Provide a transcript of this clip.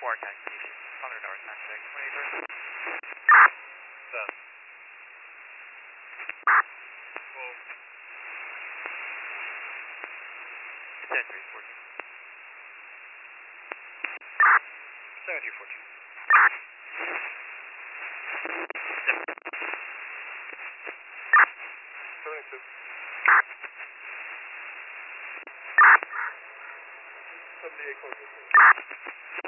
4 calculation. 100 hours max check. 28 Done. 12. 10 3 14. 7 3 14. 72. 78 close.